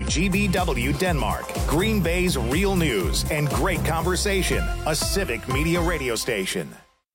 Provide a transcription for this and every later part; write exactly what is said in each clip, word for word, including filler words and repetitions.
G B W Denmark, Green Bay's real news and great conversation, a Civic Media radio station.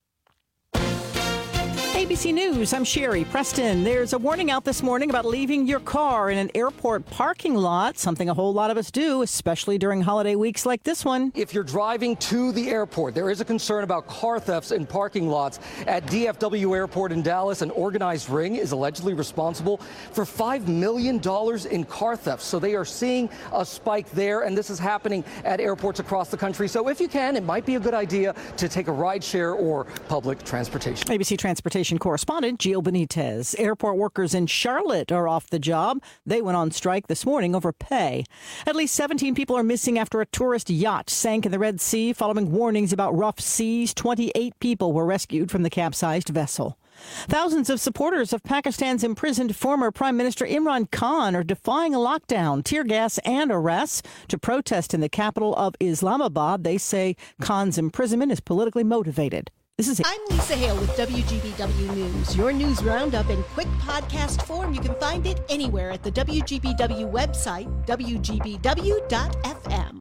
A B C News, I'm Sherry Preston. There's a warning out this morning about leaving your car in an airport parking lot, something a whole lot of us do, especially during holiday weeks like this one. If you're driving to the airport, there is a concern about car thefts in parking lots. At D F W Airport in Dallas, an organized ring is allegedly responsible for five million dollars in car thefts. So they are seeing a spike there, and this is happening at airports across the country. So if you can, it might be a good idea to take a ride share or public transportation. A B C Transportation correspondent Gio Benitez. Airport workers in Charlotte are off the job. They went on strike this morning over pay. At least seventeen people are missing after a tourist yacht sank in the Red Sea following warnings about rough seas. twenty-eight people were rescued from the capsized vessel. Thousands of supporters of Pakistan's imprisoned former Prime Minister Imran Khan are defying a lockdown, tear gas, and arrests to protest in the capital of Islamabad. They say Khan's imprisonment is politically motivated. This is it. I'm Lisa Hale with W G B W News. Your news roundup in quick podcast form. You can find it anywhere at the W G B W website, W G B W dot F M.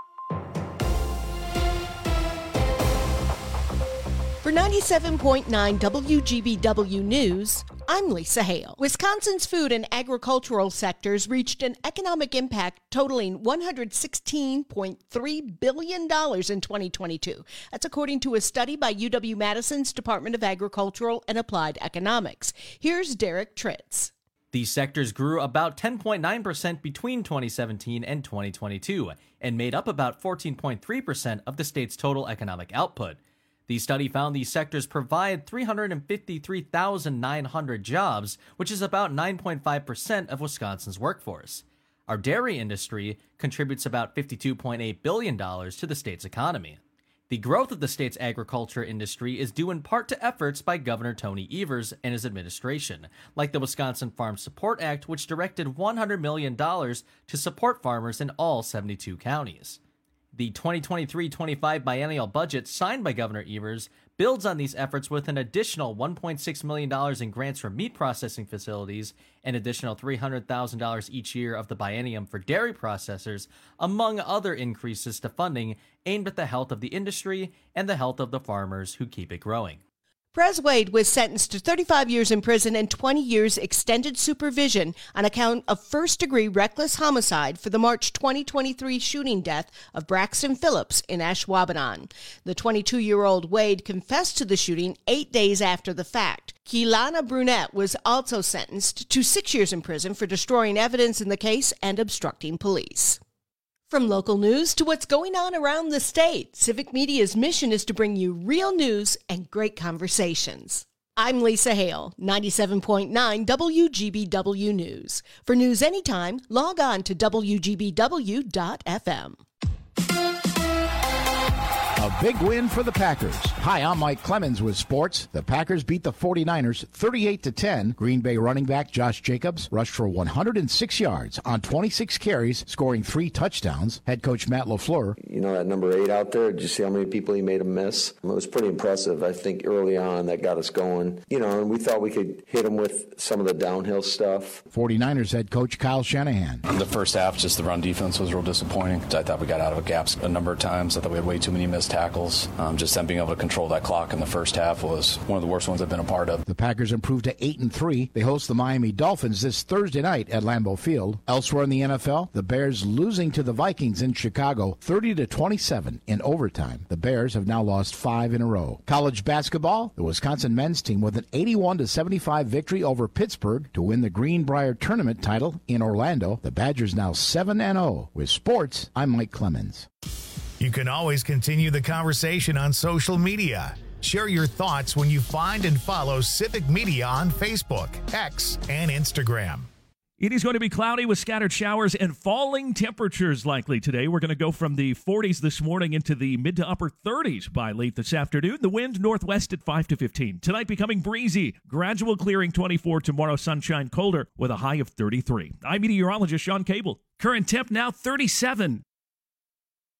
For ninety-seven point nine W G B W News, I'm Lisa Hale. Wisconsin's food and agricultural sectors reached an economic impact totaling one hundred sixteen point three billion dollars in twenty twenty-two. That's according to a study by U W-Madison's Department of Agricultural and Applied Economics. Here's Derek Tritz. These sectors grew about ten point nine percent between twenty seventeen and twenty twenty-two and made up about fourteen point three percent of the state's total economic output. The study found these sectors provide three hundred fifty-three thousand nine hundred jobs, which is about nine point five percent of Wisconsin's workforce. Our dairy industry contributes about fifty-two point eight billion dollars to the state's economy. The growth of the state's agriculture industry is due in part to efforts by Governor Tony Evers and his administration, like the Wisconsin Farm Support Act, which directed one hundred million dollars to support farmers in all seventy-two counties. The twenty twenty-three twenty-five biennial budget signed by Governor Evers builds on these efforts with an additional one point six million dollars in grants for meat processing facilities, an additional three hundred thousand dollars each year of the biennium for dairy processors, among other increases to funding aimed at the health of the industry and the health of the farmers who keep it growing. Prez Wade was sentenced to thirty-five years in prison and twenty years extended supervision on account of first-degree reckless homicide for the March twenty twenty-three shooting death of Braxton Phillips in Ashwaubenon. The twenty-two-year-old Wade confessed to the shooting eight days after the fact. Keelana Brunette was also sentenced to six years in prison for destroying evidence in the case and obstructing police. From local news to what's going on around the state, Civic Media's mission is to bring you real news and great conversations. I'm Lisa Hale, ninety-seven point nine W G B W News. For news anytime, log on to W G B W dot F M. A big win for the Packers. Hi, I'm Mike Clemens with sports. The Packers beat the forty-niners thirty-eight to ten. Green Bay running back Josh Jacobs rushed for one hundred six yards on twenty-six carries, scoring three touchdowns. Head coach Matt LaFleur. You know, that number eight out there, did you see how many people he made him miss? It was pretty impressive. I think early on that got us going. You know, and we thought we could hit him with some of the downhill stuff. forty-niners head coach Kyle Shanahan. In the first half, just the run defense was real disappointing. I thought we got out of gaps a number of times. I thought we had way too many missed tackles. Um, just them being able to control that clock in the first half was one of the worst ones I've been a part of. The Packers improved to eight and three. They host the Miami Dolphins this Thursday night at Lambeau Field. Elsewhere in the N F L, the Bears losing to the Vikings in Chicago thirty to twenty-seven in overtime. The Bears have now lost five in a row. College basketball, the Wisconsin men's team with an eighty-one to seventy-five victory over Pittsburgh to win the Greenbrier Tournament title in Orlando. The Badgers now seven and oh. With sports, I'm Mike Clemens. You can always continue the conversation on social media. Share your thoughts when you find and follow Civic Media on Facebook, X, and Instagram. It is going to be cloudy with scattered showers and falling temperatures likely today. We're going to go from the forties this morning into the mid to upper thirties by late this afternoon. The wind northwest at five to fifteen. Tonight becoming breezy. Gradual clearing twenty-four. Tomorrow sunshine colder with a high of thirty-three. I'm meteorologist Sean Cable. Current temp now thirty-seven.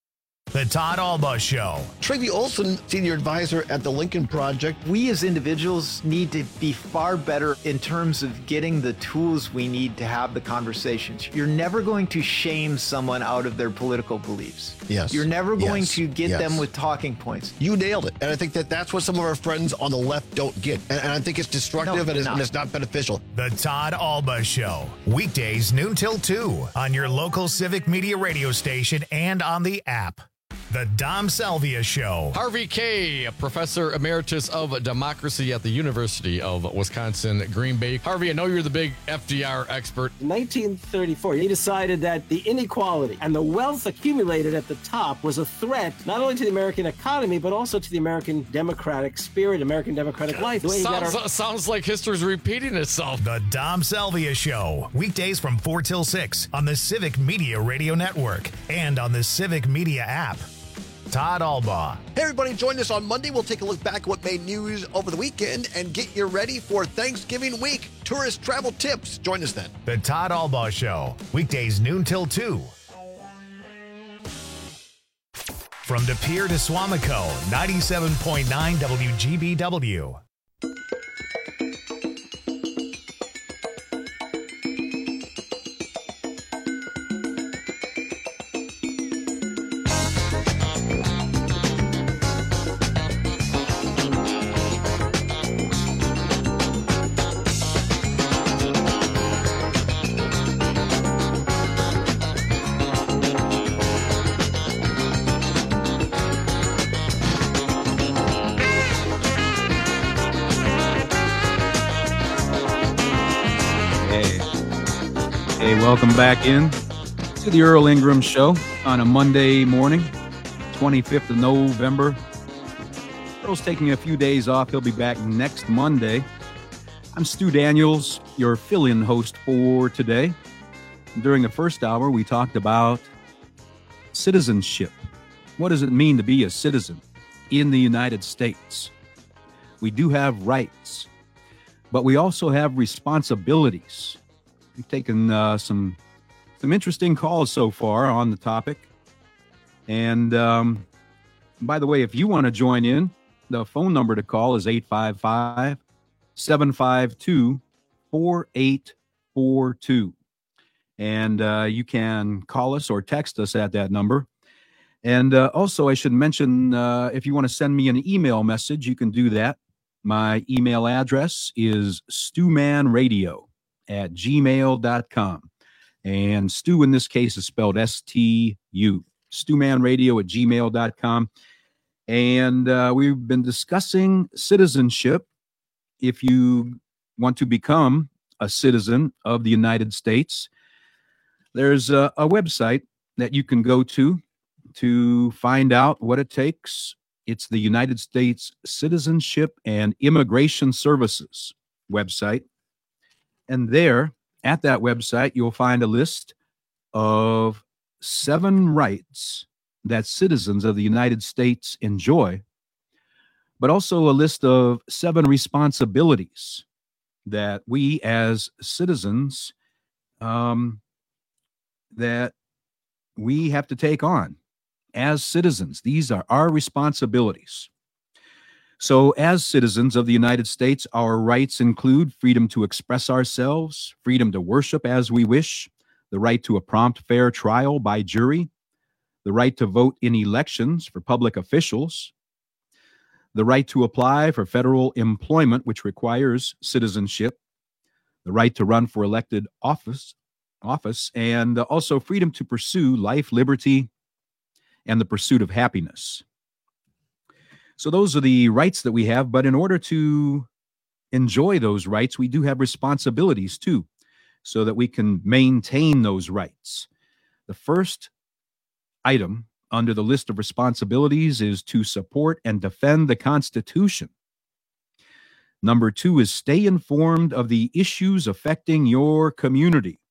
The Todd Alba Show. Travi Olson, senior advisor at the Lincoln Project. We as individuals need to be far better in terms of getting the tools we need to have the conversations. You're never going to shame someone out of their political beliefs. Yes. You're never going yes. to get yes. them with talking points. You nailed it. And I think that that's what some of our friends on the left don't get. And, and I think it's destructive no, and, it's, not. and it's not beneficial. The Todd Alba Show. Weekdays noon till two on your local Civic Media radio station and on the app. The Dom Salvia Show. Harvey Kaye, Professor Emeritus of Democracy at the University of Wisconsin, Green Bay. Harvey, I know you're the big F D R expert. In nineteen thirty-four, he decided that the inequality and the wealth accumulated at the top was a threat not only to the American economy, but also to the American democratic spirit, American democratic life. The way Sounds, our- sounds like history's repeating itself. The Dom Salvia Show. Weekdays from four till six on the Civic Media Radio Network and on the Civic Media app. Todd Alba. Hey, everybody, join us on Monday. We'll take a look back at what made news over the weekend and get you ready for Thanksgiving week. Tourist travel tips. Join us then. The Todd Alba Show. Weekdays noon till two. From De Pere to Swamico, ninety-seven point nine W G B W. Welcome back in to the Earl Ingram Show on a Monday morning, twenty-fifth of November. Earl's taking a few days off. He'll be back next Monday. I'm Stu Daniels, your fill-in host for today. During the first hour, we talked about citizenship. What does it mean to be a citizen in the United States? We do have rights, but we also have responsibilities. We've taken uh, some some interesting calls so far on the topic. And um, by the way, if you want to join in, the phone number to call is eight five five, seven five two, four eight four two. And uh, you can call us or text us at that number. And uh, also, I should mention, uh, if you want to send me an email message, you can do that. My email address is stewmanradio at gmail dot com. And Stu in this case is spelled S T U. stewmanradio at gmail dot com. And uh, we've been discussing citizenship. If you want to become a citizen of the United States, there's a, a website that you can go to to find out what it takes. It's the United States Citizenship and Immigration Services website. And there, at that website, you'll find a list of seven rights that citizens of the United States enjoy, but also a list of seven responsibilities that we as citizens, um, that we have to take on as citizens. These are our responsibilities. So as citizens of the United States, our rights include freedom to express ourselves, freedom to worship as we wish, the right to a prompt, fair trial by jury, the right to vote in elections for public officials, the right to apply for federal employment, which requires citizenship, the right to run for elected office, office, and also freedom to pursue life, liberty, and the pursuit of happiness. So those are the rights that we have, but in order to enjoy those rights, we do have responsibilities too, so that we can maintain those rights. The first item under the list of responsibilities is to support and defend the Constitution. Number two is stay informed of the issues affecting your community.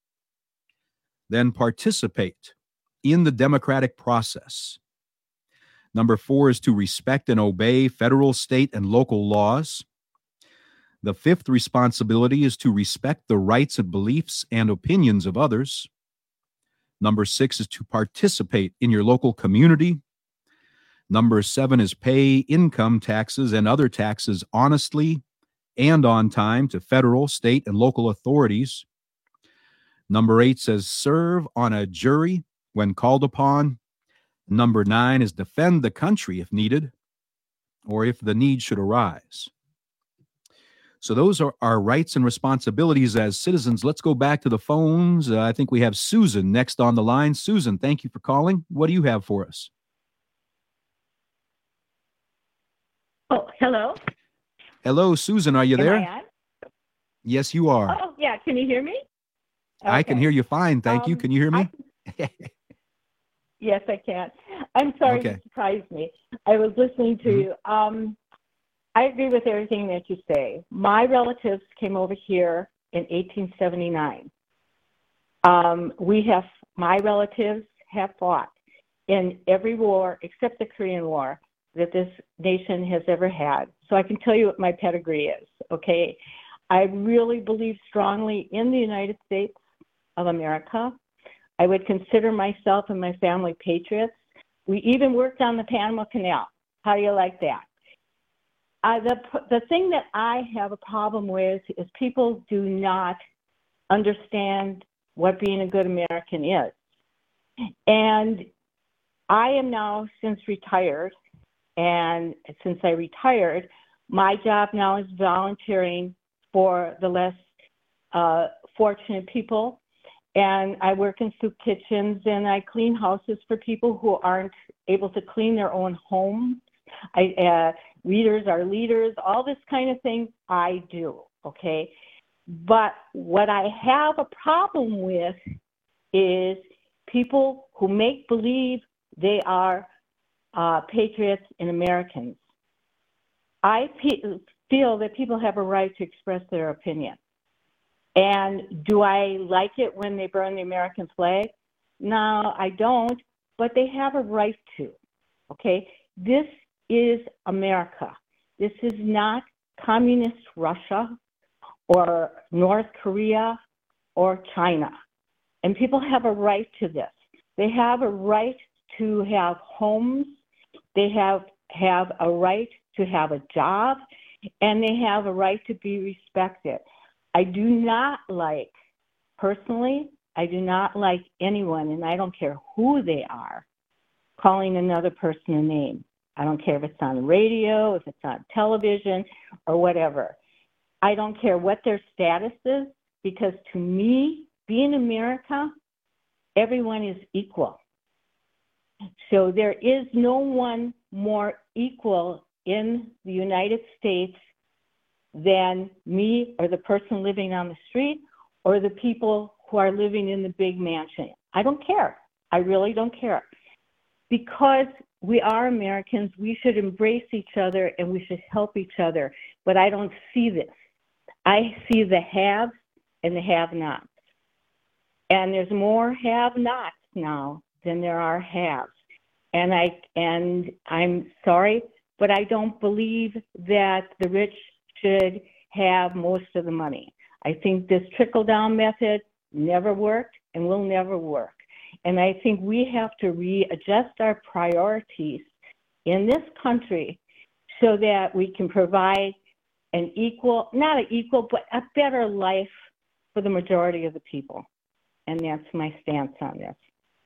Then participate in the democratic process. Number four is to respect and obey federal, state, and local laws. The fifth responsibility is to respect the rights and beliefs and opinions of others. Number six is to participate in your local community. Number seven is pay income taxes and other taxes honestly and on time to federal, state, and local authorities. Number eight says serve on a jury when called upon. Number nine is defend the country if needed or if the need should arise. So those are our rights and responsibilities as citizens. Let's go back to the phones. Uh, I think we have Susan next on the line. Susan, thank you for calling. What do you have for us? Oh, hello. Hello, Susan. Are you Am there? I on? Yes, you are. Oh, yeah. Can you hear me? I can Okay. hear you fine. Thank you. Um, Can you hear me? I- Yes, I can. I'm sorry Okay. you surprised me. I was listening to Mhm. you. Um, I agree with everything that you say. My relatives came over here in eighteen seventy-nine. Um, we have, my relatives have fought in every war except the Korean War that this nation has ever had. So I can tell you what my pedigree is, okay? I really believe strongly in the United States of America. I would consider myself and my family patriots. We even worked on the Panama Canal. How do you like that? Uh, the, the thing that I have a problem with is people do not understand what being a good American is. And I am now since retired, and since I retired, my job now is volunteering for the less uh, fortunate people. And I work in soup kitchens, and I clean houses for people who aren't able to clean their own homes. I, uh, readers are leaders, all this kind of thing I do, okay? But what I have a problem with is people who make believe they are uh, patriots and Americans. I pe- feel that people have a right to express their opinion. And do I like it when they burn the American flag? No, I don't, but they have a right to, okay? This is America. This is not communist Russia or North Korea or China. And people have a right to this. They have a right to have homes. They have, have a right to have a job, and they have a right to be respected. I do not like, personally, I do not like anyone, and I don't care who they are, calling another person a name. I don't care if it's on the radio, if it's on television, or whatever. I don't care what their status is, because to me, being America, everyone is equal. So there is no one more equal in the United States than me or the person living on the street or the people who are living in the big mansion. I don't care. I really don't care. Because we are Americans, we should embrace each other and we should help each other. But I don't see this. I see the haves and the have-nots. And there's more have-nots now than there are haves. And I and I'm sorry, but I don't believe that the rich should have most of the money. I think this trickle-down method never worked and will never work. And I think we have to readjust our priorities in this country so that we can provide an equal, not an equal, but a better life for the majority of the people. And that's my stance on this.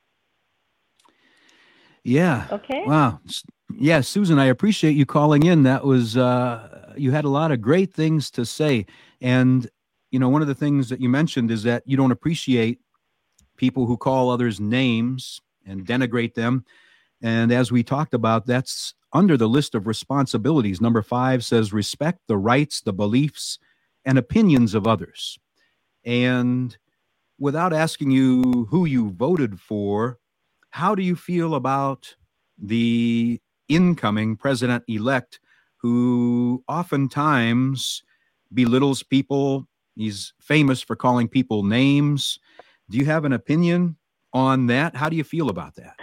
Yeah. Okay. Wow. Yeah, Susan, I appreciate you calling in. That was, uh, you had a lot of great things to say. And, you know, one of the things that you mentioned is that you don't appreciate people who call others names and denigrate them. And as we talked about, that's under the list of responsibilities. Number five says respect the rights, the beliefs, and opinions of others. And without asking you who you voted for, how do you feel about the incoming president-elect who oftentimes belittles people? He's famous for calling people names. Do you have an opinion on that? How do you feel about that?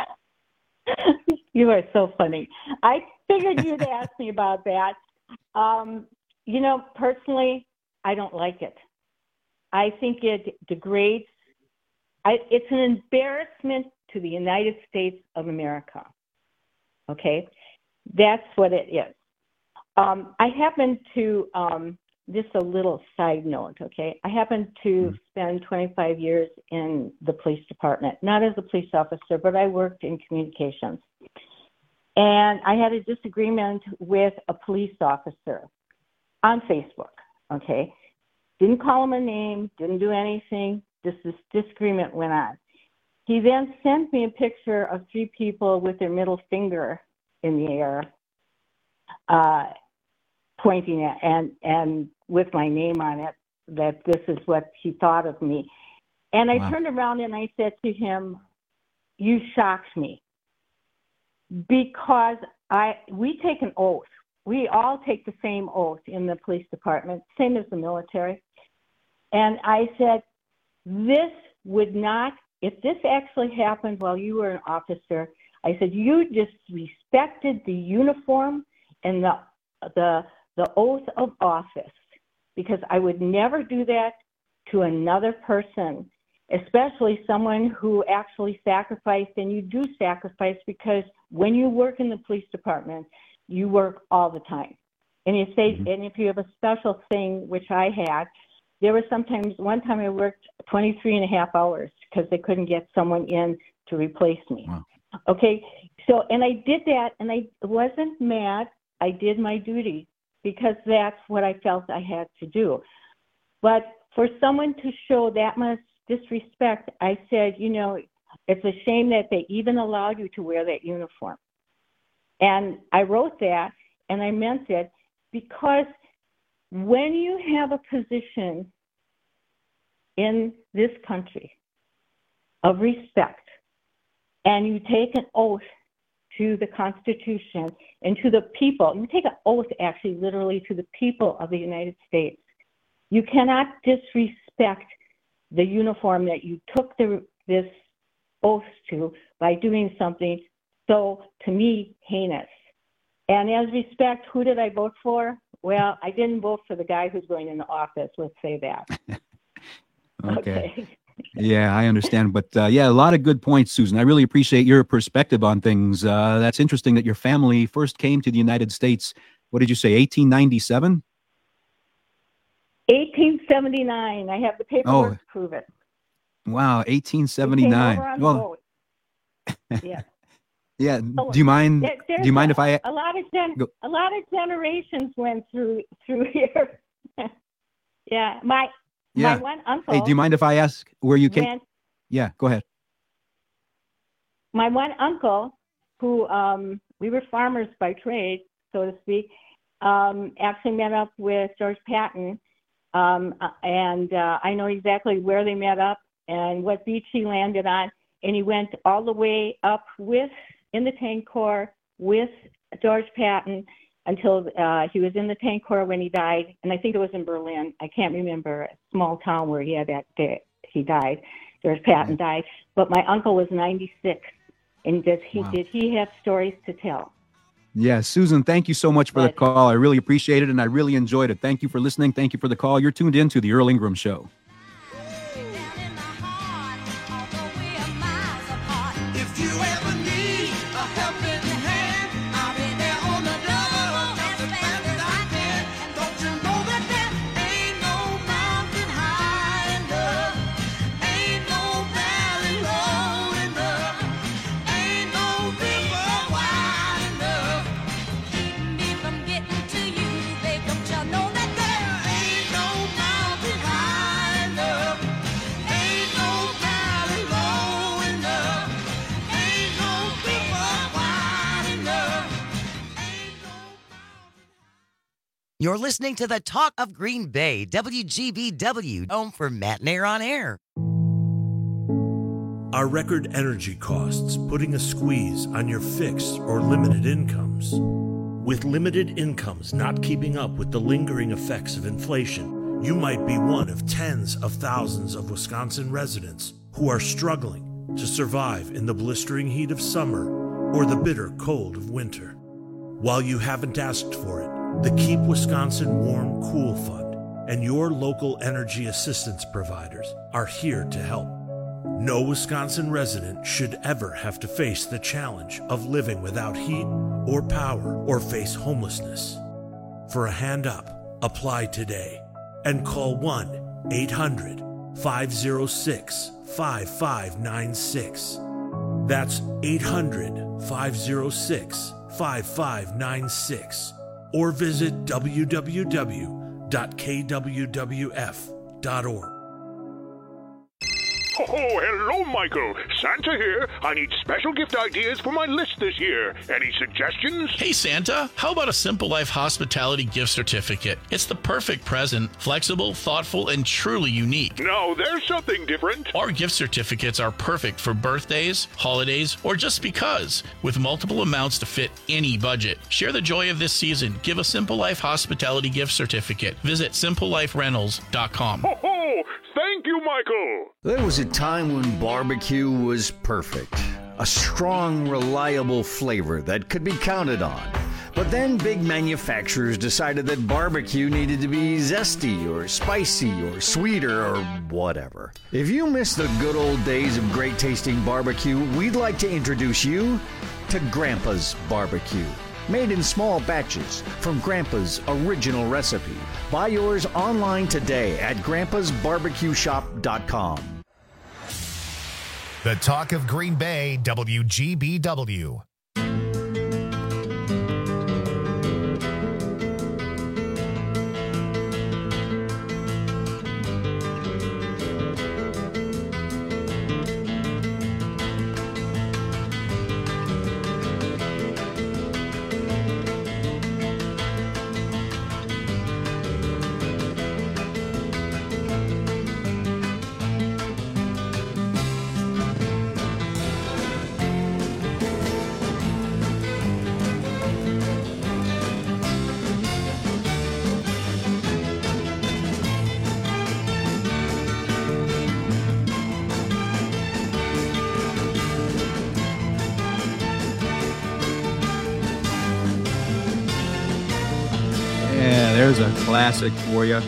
You are so funny. I figured you'd ask me about that. Um, you know, personally, I don't like it. I think it degrades I, it's an embarrassment to the United States of America. Okay? That's what it is. Um, I happen to, um, just a little side note, okay? I happened to mm-hmm. spend twenty-five years in the police department, not as a police officer, but I worked in communications. And I had a disagreement with a police officer on Facebook, okay? Didn't call him a name, didn't do anything, just this disagreement went on. He then sent me a picture of three people with their middle finger in the air, uh, pointing at, and, and with my name on it, that this is what he thought of me. And I wow. turned around and I said to him, you shocked me. Because I we take an oath. We all take the same oath in the police department, same as the military. And I said, this would not, if this actually happened while you were an officer, I said, you disrespected the uniform and the the the oath of office, because I would never do that to another person, especially someone who actually sacrificed, and you do sacrifice because when you work in the police department, you work all the time. And you say, mm-hmm. and if you have a special thing, which I had, there was sometimes, one time I worked twenty-three and a half hours because they couldn't get someone in to replace me. Wow. Okay, so, and I did that, and I wasn't mad. I did my duty because that's what I felt I had to do. But for someone to show that much disrespect, I said, you know, it's a shame that they even allowed you to wear that uniform. And I wrote that, and I meant it, because when you have a position in this country of respect, and you take an oath to the Constitution and to the people, you take an oath actually literally to the people of the United States, you cannot disrespect the uniform that you took the, this oath to by doing something so, to me, heinous. And as respect, who did I vote for? Well, I didn't vote for the guy who's going into office, let's say that. okay. okay. Yeah, I understand. But uh, yeah, a lot of good points, Susan. I really appreciate your perspective on things. Uh, that's interesting that your family first came to the United States. What did you say, eighteen ninety-seven? eighteen seventy-nine. I have the paperwork oh. to prove it. Wow, eighteen seventy-nine. We came over on well, the boat. Yeah. Yeah. Do you mind? There, do you mind a, if I? A lot of gen, a lot of generations went through through here. yeah, my yeah. my one uncle. Hey, do you mind if I ask where you came? Went, yeah, go ahead. My one uncle, who um, we were farmers by trade, so to speak, um, actually met up with George Patton, um, and uh, I know exactly where they met up and what beach he landed on, and he went all the way up with. in the tank corps with George Patton until uh, he was in the tank corps when he died. And I think it was in Berlin. I can't remember, a small town where he had that day, he died. George Patton mm-hmm. died. But my uncle was ninety-six. And does he, wow. did he have stories to tell? Yeah, Susan, thank you so much for but, the call. I really appreciate it, and I really enjoyed it. Thank you for listening. Thank you for the call. You're tuned in to the Earl Ingram Show. You're listening to the Talk of Green Bay, W G B W, home for Matt Nair on Air. Are record energy costs putting a squeeze on your fixed or limited incomes? With limited incomes not keeping up with the lingering effects of inflation, you might be one of tens of thousands of Wisconsin residents who are struggling to survive in the blistering heat of summer or the bitter cold of winter. While you haven't asked for it, the Keep Wisconsin Warm Cool Fund and your local energy assistance providers are here to help. No Wisconsin resident should ever have to face the challenge of living without heat or power or face homelessness. For a hand up, apply today and call one eight hundred five oh six five five nine six. That's eight hundred five oh six five five nine six. Or visit w w w dot k w w f dot org. Oh, hello, Michael. Santa here. I need special gift ideas for my list this year. Any suggestions? Hey, Santa. How about a Simple Life Hospitality gift certificate? It's the perfect present, flexible, thoughtful, and truly unique. No, there's something different. Our gift certificates are perfect for birthdays, holidays, or just because, with multiple amounts to fit any budget. Share the joy of this season. Give a Simple Life Hospitality gift certificate. Visit simple life rentals dot com. Ho, ho! Thank you, Michael. There was a time when barbecue was perfect. A strong, reliable flavor that could be counted on. But then big manufacturers decided that barbecue needed to be zesty or spicy or sweeter or whatever. If you miss the good old days of great tasting barbecue, we'd like to introduce you to Grandpa's Barbecue. Made in small batches from Grandpa's original recipe. Buy yours online today at grandpas barbecue shop dot com. The Talk of Green Bay, W G B W. There's a classic for you.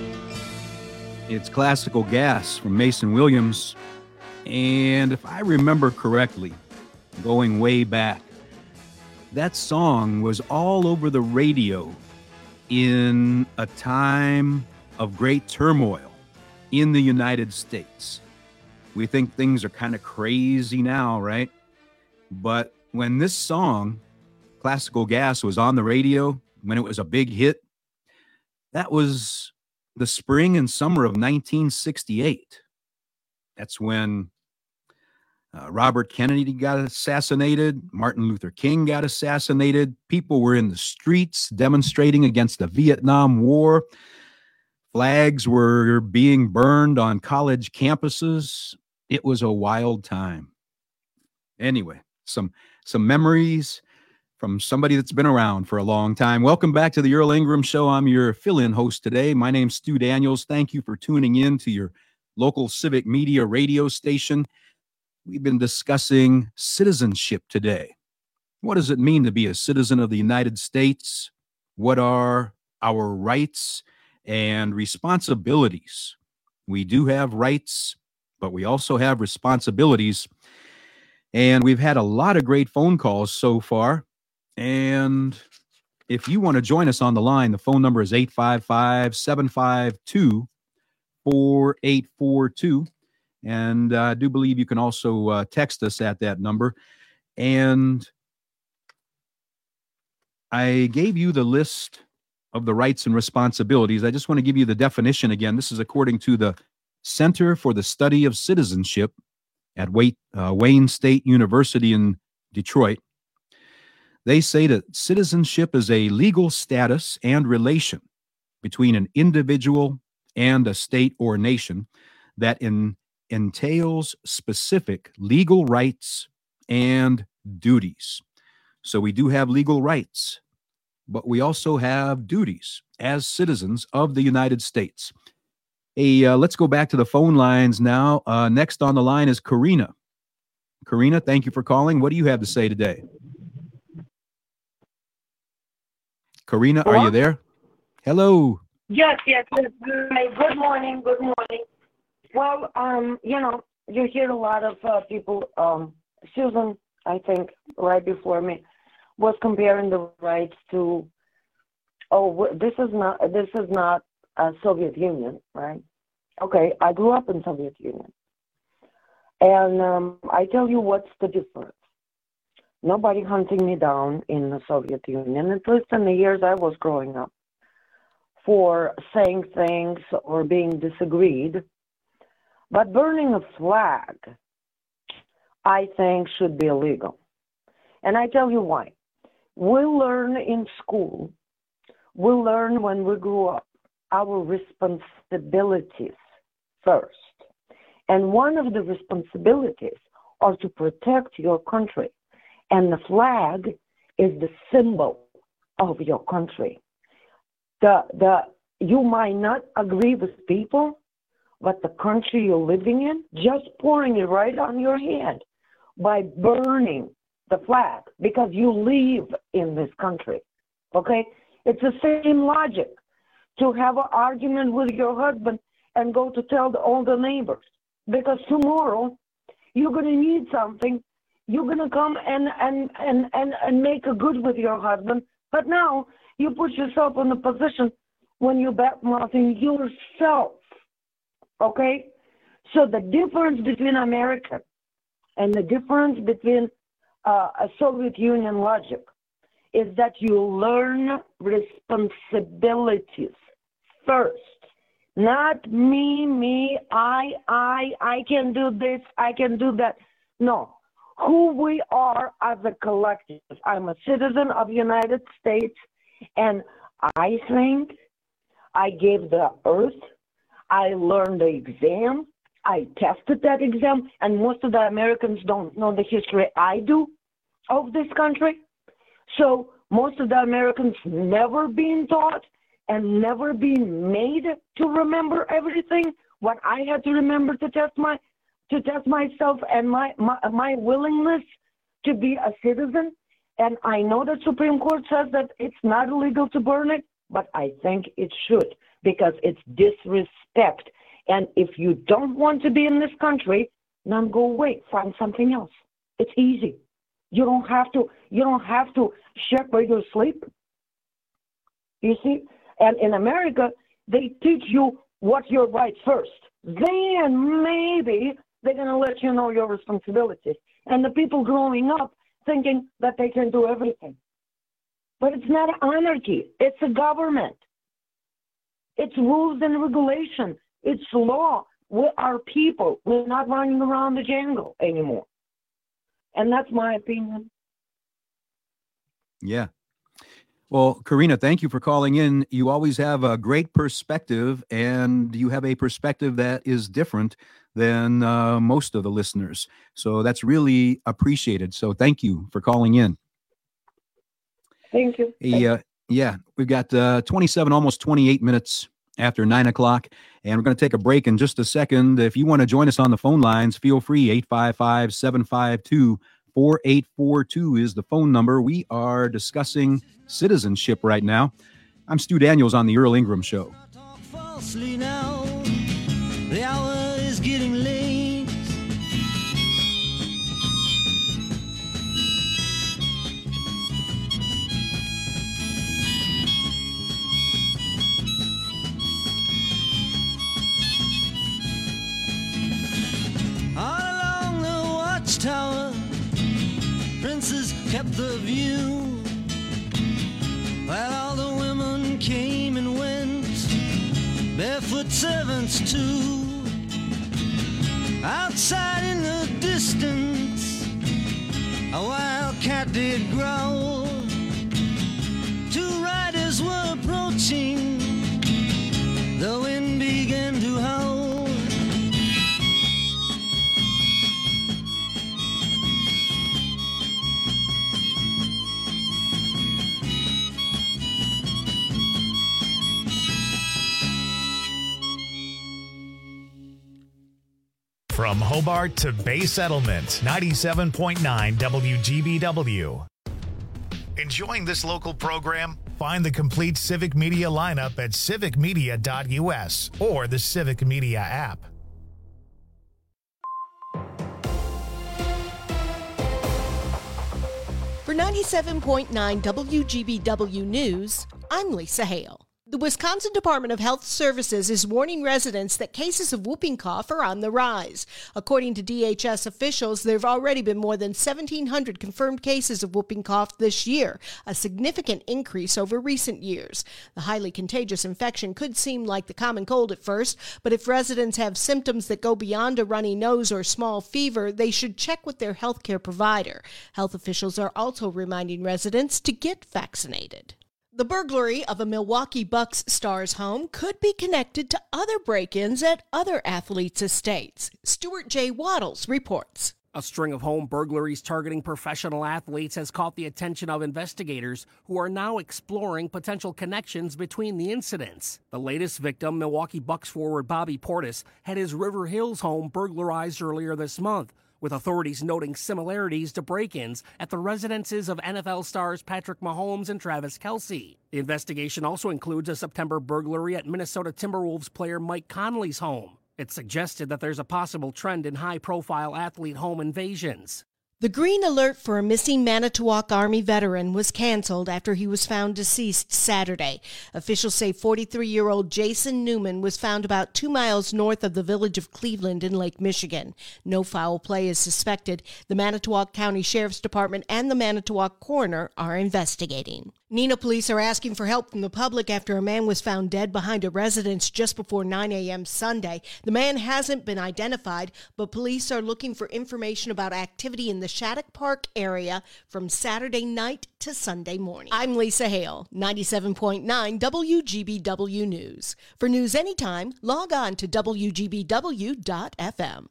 It's Classical Gas from Mason Williams. And if I remember correctly, going way back, that song was all over the radio in a time of great turmoil in the United States. We think things are kind of crazy now, right? But when this song, Classical Gas, was on the radio, when it was a big hit, that was the spring and summer of nineteen sixty-eight. That's when uh, Robert Kennedy got assassinated. Martin Luther King got assassinated. People were in the streets demonstrating against the Vietnam War. Flags were being burned on college campuses. It was a wild time. Anyway, some some memories from somebody that's been around for a long time. Welcome back to the Earl Ingram Show. I'm your fill-in host today. My name's Stu Daniels. Thank you for tuning in to your local civic media radio station. We've been discussing citizenship today. What does it mean to be a citizen of the United States? What are our rights and responsibilities? We do have rights, but we also have responsibilities. And we've had a lot of great phone calls so far. And if you want to join us on the line, the phone number is eight five five, seven five two, four eight four two. And uh, I do believe you can also uh, text us at that number. And I gave you the list of the rights and responsibilities. I just want to give you the definition again. This is according to the Center for the Study of Citizenship at Wayne, uh, Wayne State University in Detroit. They say that citizenship is a legal status and relation between an individual and a state or nation that in, entails specific legal rights and duties. So we do have legal rights, but we also have duties as citizens of the United States. Hey, uh, let's go back to the phone lines now. Uh, next on the line is Karina. Karina, thank you for calling. What do you have to say today? Karina, Hello? Are you there? Hello. Yes, yes, yes. Good morning, good morning. Well, um, you know, you hear a lot of uh, people, um, Susan, I think, right before me, was comparing the rights to, oh, this is not, this is not a Soviet Union, right? Okay, I grew up in Soviet Union. And um, I tell you what's the difference. Nobody hunting me down in the Soviet Union, at least in the years I was growing up, for saying things or being disagreed. But burning a flag, I think, should be illegal. And I tell you why. We learn in school, we learn when we grew up, our responsibilities first. And one of the responsibilities are to protect your country. And the flag is the symbol of your country. The, the, you might not agree with people, but the country you're living in, just pouring it right on your head by burning the flag because you live in this country, okay? It's the same logic to have an argument with your husband and go to tell the, all the neighbors, because tomorrow you're going to need something. You're going to come and, and, and, and, and make a good with your husband, but now you put yourself in a position when you're bad-mouthing yourself, okay? So the difference between America and the difference between uh, a Soviet Union logic is that you learn responsibilities first. Not me, me, I, I, I can do this, I can do that. No. Who we are as a collective. I'm a citizen of the United States, and I think I gave the earth, I learned the exam, I tested that exam, and most of the Americans don't know the history I do of this country. So most of the Americans never been taught and never been made to remember everything, what I had to remember to test my to test myself and my, my my willingness to be a citizen. And I know the Supreme Court says that it's not illegal to burn it, but I think it should, because it's disrespect. And if you don't want to be in this country, then go away, find something else. It's easy. You don't have to you don't have to check where you sleep. You see? And in America, they teach you what's your rights first. Then maybe they're going to let you know your responsibilities. And the people growing up thinking that they can do everything. But it's not anarchy. It's a government. It's rules and regulation. It's law. We are people. We're not running around the jungle anymore. And that's my opinion. Yeah. Well, Karina, thank you for calling in. You always have a great perspective, and you have a perspective that is different than uh, most of the listeners. So that's really appreciated. So thank you for calling in. Thank you. Hey, uh, yeah, we've got uh, twenty-seven, almost twenty-eight minutes after nine o'clock, and we're going to take a break in just a second. If you want to join us on the phone lines, feel free. eight five five, seven five two, four eight four two is the phone number. We are discussing citizenship right now. I'm Stu Daniels on the Earl Ingram Show. Falsely now, the hour is getting late. All along the watchtower, princes kept the view. While all the women came and went, barefoot servants too. Outside in the distance, a wild cat did growl. Two riders were approaching, the wind began to howl. From Hobart to Bay Settlement, ninety-seven point nine W G B W. Enjoying this local program? Find the complete Civic Media lineup at civic media dot U S or the Civic Media app. For ninety-seven point nine W G B W News, I'm Lisa Hale. The Wisconsin Department of Health Services is warning residents that cases of whooping cough are on the rise. According to D H S officials, there have already been more than seventeen hundred confirmed cases of whooping cough this year, a significant increase over recent years. The highly contagious infection could seem like the common cold at first, but if residents have symptoms that go beyond a runny nose or small fever, they should check with their healthcare provider. Health officials are also reminding residents to get vaccinated. The burglary of a Milwaukee Bucks star's home could be connected to other break-ins at other athletes' estates. Stuart J. Waddles reports. A string of home burglaries targeting professional athletes has caught the attention of investigators who are now exploring potential connections between the incidents. The latest victim, Milwaukee Bucks forward Bobby Portis, had his River Hills home burglarized earlier this month, with authorities noting similarities to break-ins at the residences of N F L stars Patrick Mahomes and Travis Kelce. The investigation also includes a September burglary at Minnesota Timberwolves player Mike Conley's home. It suggested that there's a possible trend in high-profile athlete home invasions. The green alert for a missing Manitowoc Army veteran was canceled after he was found deceased Saturday. Officials say forty-three-year-old Jason Newman was found about two miles north of the village of Cleveland in Lake Michigan. No foul play is suspected. The Manitowoc County Sheriff's Department and the Manitowoc coroner are investigating. Neenah police are asking for help from the public after a man was found dead behind a residence just before nine a.m. Sunday. The man hasn't been identified, but police are looking for information about activity in the Shattuck Park area from Saturday night to Sunday morning. I'm Lisa Hale, ninety-seven point nine W G B W News. For news anytime, log on to W G B W dot F M.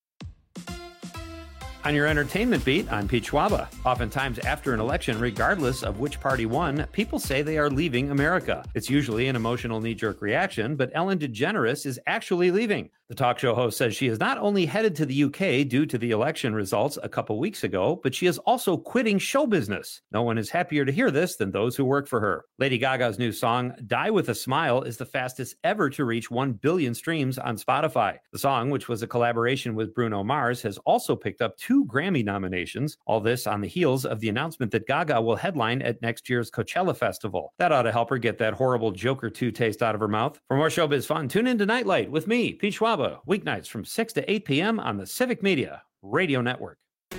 On your entertainment beat, I'm Pete Schwaba. Oftentimes after an election, regardless of which party won, people say they are leaving America. It's usually an emotional knee-jerk reaction, but Ellen DeGeneres is actually leaving. The talk show host says she is not only headed to the U K due to the election results a couple weeks ago, but she is also quitting show business. No one is happier to hear this than those who work for her. Lady Gaga's new song, Die With a Smile, is the fastest ever to reach one billion streams on Spotify. The song, which was a collaboration with Bruno Mars, has also picked up two Grammy nominations. All this on the heels of the announcement that Gaga will headline at next year's Coachella Festival. That ought to help her get that horrible Joker two taste out of her mouth. For more showbiz fun, tune in to Nightlight with me, Pete Schwaba, weeknights from six to eight p.m. on the Civic Media Radio Network.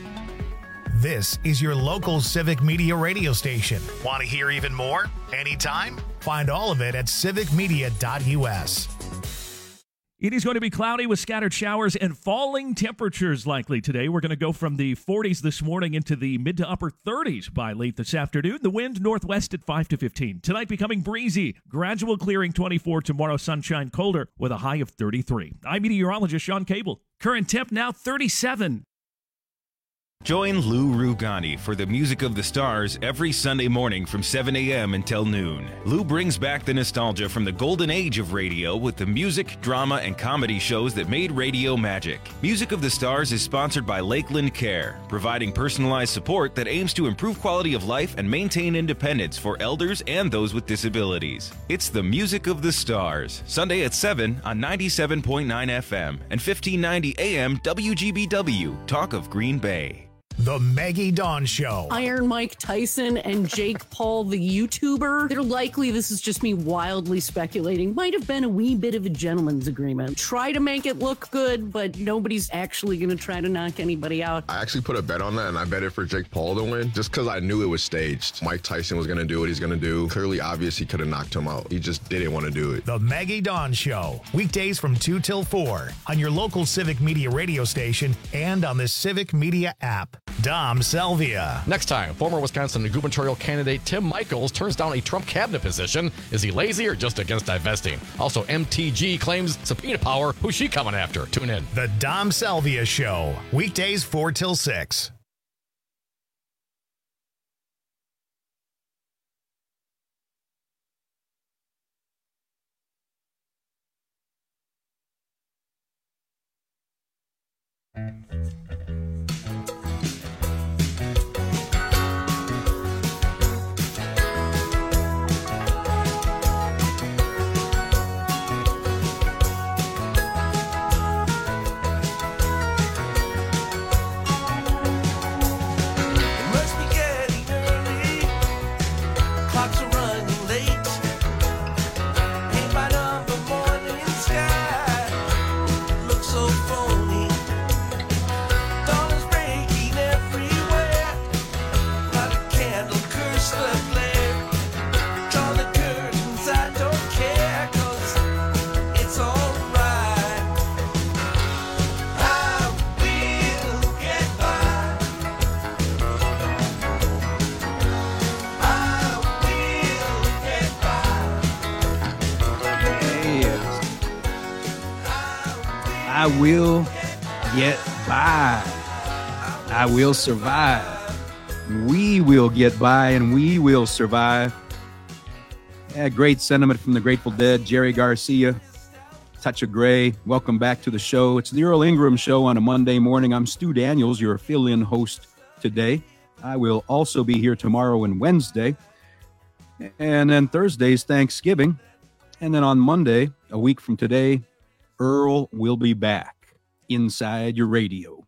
This is your local Civic Media radio station. Want to hear even more? Anytime? Find all of it at civic media dot U S. It is going to be cloudy with scattered showers and falling temperatures likely today. We're going to go from the forties this morning into the mid to upper thirties by late this afternoon. The wind northwest at five to fifteen. Tonight becoming breezy. Gradual clearing twenty-four. Tomorrow sunshine colder with a high of thirty-three. I'm meteorologist Sean Cable. Current temp now thirty-seven. Join Lou Rugani for the Music of the Stars every Sunday morning from seven a.m. until noon. Lou brings back the nostalgia from the golden age of radio with the music, drama, and comedy shows that made radio magic. Music of the Stars is sponsored by Lakeland Care, providing personalized support that aims to improve quality of life and maintain independence for elders and those with disabilities. It's the Music of the Stars, Sunday at seven on ninety-seven point nine F M and fifteen ninety A M W G B W, Talk of Green Bay. The Maggie Dawn Show. Iron Mike Tyson and Jake Paul, the YouTuber. They're likely, this is just me wildly speculating, might have been a wee bit of a gentleman's agreement. Try to make it look good, but nobody's actually going to try to knock anybody out. I actually put a bet on that, and I bet it for Jake Paul to win, just because I knew it was staged. Mike Tyson was going to do what he's going to do. Clearly obvious he could have knocked him out. He just didn't want to do it. The Maggie Dawn Show. Weekdays from two till four on your local Civic Media radio station and on the Civic Media app. Dom Salvia. Next time, former Wisconsin gubernatorial candidate Tim Michels turns down a Trump cabinet position. Is he lazy or just against divesting? Also, M T G claims subpoena power. Who's she coming after? Tune in. The Dom Salvia Show. Weekdays four till six. will get by. I will survive. We will get by and we will survive. Yeah, great sentiment from the Grateful Dead, Jerry Garcia, Touch of Gray. Welcome back to the show. It's the Earl Ingram Show on a Monday morning. I'm Stu Daniels, your fill-in host today. I will also be here tomorrow and Wednesday. And then Thursday's Thanksgiving. And then on Monday, a week from today, Earl will be back inside your radio.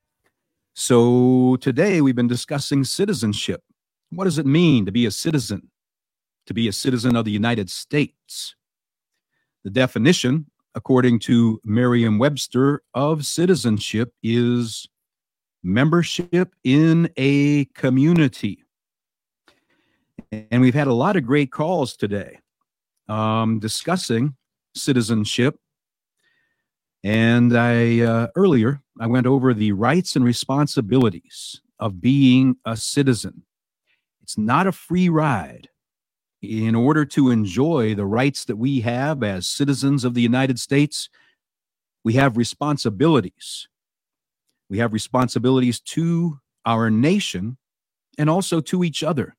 So today we've been discussing citizenship. What does it mean to be a citizen? To be a citizen of the United States? The definition, according to Merriam-Webster, of citizenship is membership in a community. And we've had a lot of great calls today um, discussing citizenship. And I uh, earlier, I went over the rights and responsibilities of being a citizen. It's not a free ride. In order to enjoy the rights that we have as citizens of the United States, we have responsibilities. We have responsibilities to our nation and also to each other.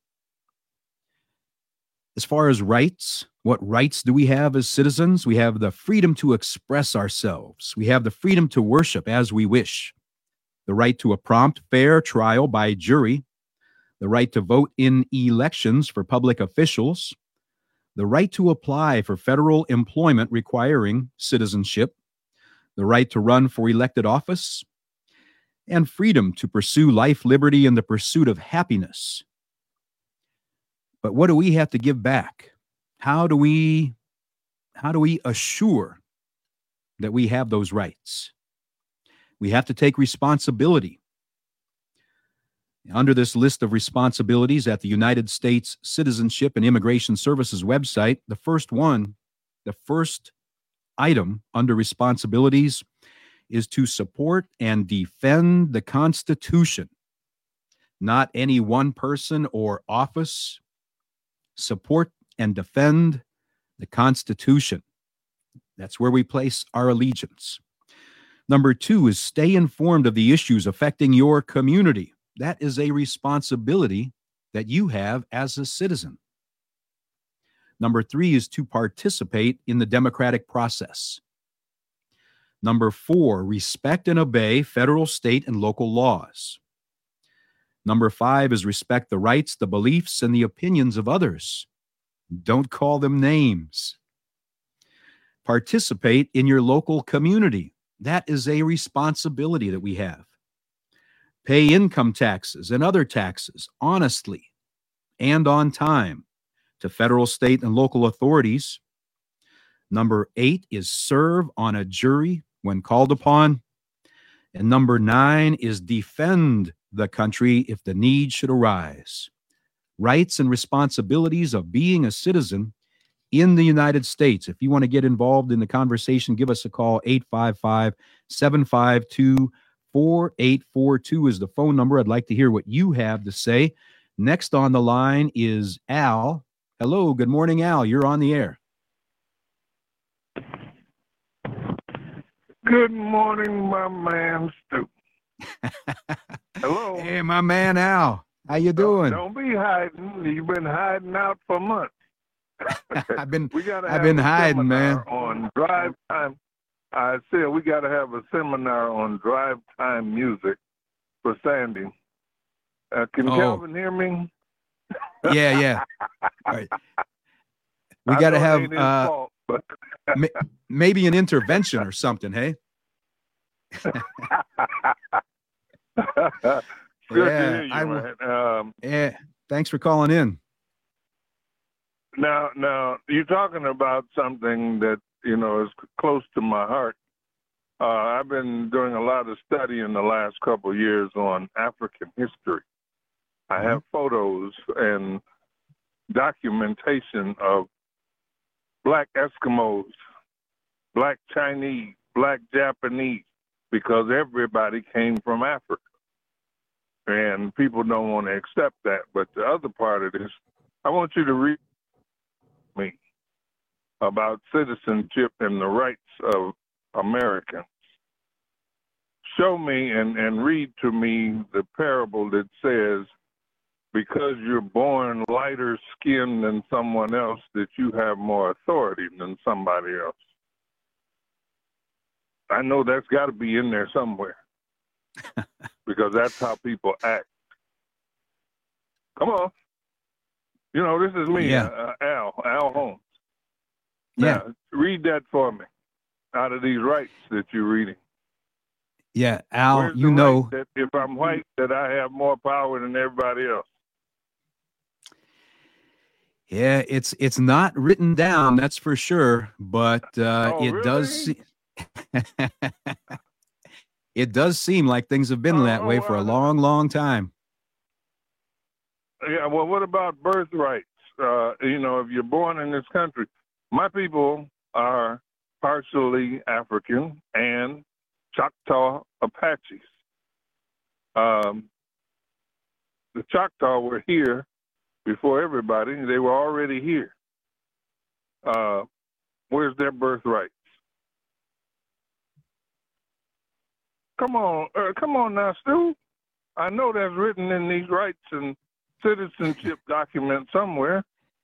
As far as rights, what rights do we have as citizens? We have the freedom to express ourselves. We have the freedom to worship as we wish, the right to a prompt, fair trial by jury, the right to vote in elections for public officials, the right to apply for federal employment requiring citizenship, the right to run for elected office, and freedom to pursue life, liberty, and the pursuit of happiness. But what do we have to give back? How do we, how do we assure that we have those rights? We have to take responsibility. Under this list of responsibilities at the United States Citizenship and Immigration Services website, the first one, the first item under responsibilities is to support and defend the Constitution, not any one person or office. Support and defend the Constitution. That's where we place our allegiance. Number two is stay informed of the issues affecting your community. That is a responsibility that you have as a citizen. Number three is to participate in the democratic process. Number four, respect and obey federal, state, and local laws. Number five is respect the rights, the beliefs, and the opinions of others. Don't call them names. Participate in your local community. That is a responsibility that we have. Pay income taxes and other taxes honestly and on time to federal, state, and local authorities. Number eight is serve on a jury when called upon. And number nine is defend the country if the need should arise. Rights and responsibilities of being a citizen in the United States. If you want to get involved in the conversation, give us a call. Eight five five, seven five two, four eight four two is the phone number. I'd like to hear what you have to say. Next on the line is Al. Hello, good morning, Al. You're on the air. Good morning, my man, Stu. Hello. Hey, my man, Al. How you doing? Don't, don't be hiding. You've been hiding out for months. I've been, we gotta I've been hiding, man. On drive time, I said we got to have a seminar on drive time music for Sandy. Uh, can Oh. Calvin hear me? Yeah, yeah. All right. We I got to know it have ain't his uh, fault, but ma- maybe an intervention or something, hey? Good Yeah, to hear you, I will- man. Um, Yeah, thanks for calling in. Now, now you're talking about something that you know is close to my heart. Uh, I've been doing a lot of study in the last couple of years on African history. I have photos and documentation of black Eskimos, black Chinese, black Japanese, because everybody came from Africa. And people don't want to accept that. But the other part of this, I want you to read me about citizenship and the rights of Americans. show me and, and read to me the parable that says, because you're born lighter skinned than someone else, that you have more authority than somebody else. I know that's got to be in there somewhere because that's how people act. Come on. You know, this is me, Yeah. uh, Al, Al Holmes. Yeah. Now, read that for me out of these rights that you're reading. Yeah, Al, Where's you the know, right that if I'm white, that I have more power than everybody else. yeah, it's it's not written down, that's for sure, but uh, Oh, it really? does se- it does seem like things have been that Oh, way for a well, long, long time. Yeah, well, what about birthrights? Uh, you know, if you're born in this country, my people are partially African and Choctaw Apaches. Um, the Choctaw were here before everybody. They were already here. Uh, where's their birthrights? Come on, uh, come on now, Stu. I know that's written in these rights and citizenship documents somewhere.